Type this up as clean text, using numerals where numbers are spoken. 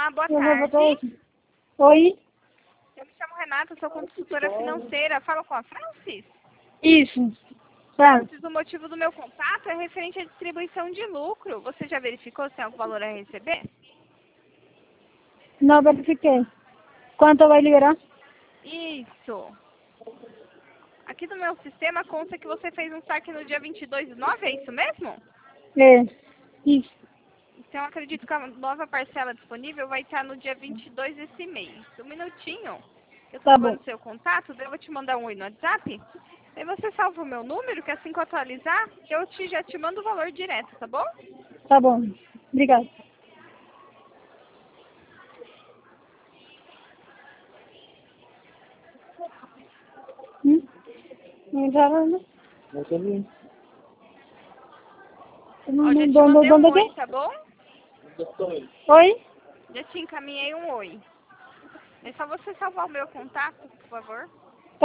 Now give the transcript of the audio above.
Boa Eu vou botar tarde. aqui. Oi? Eu me chamo Renata, sou consultora financeira. Fala com a Francis? Isso. Tá. Francis, o motivo do meu contato é referente à distribuição de lucro. Você já verificou se tem algum valor a receber? Não verifiquei. Quanto vai liberar? Isso. Aqui no meu sistema consta que você fez um saque no dia 22/9, é isso mesmo? É. Isso. Então, eu acredito que a nova parcela disponível vai estar no dia 22 desse mês. Um minutinho. Eu tô Tá bom. salvando seu contato, daí eu vou te mandar um oi no WhatsApp. Aí você salva o meu número, que assim que eu atualizar, já te mando o valor direto, tá bom? Tá bom. Obrigado. Não entrava, né? Ó, já te mandei um oi, Aqui? tá bom? Oi? Já te encaminhei um oi. É só você salvar o meu contato, por favor.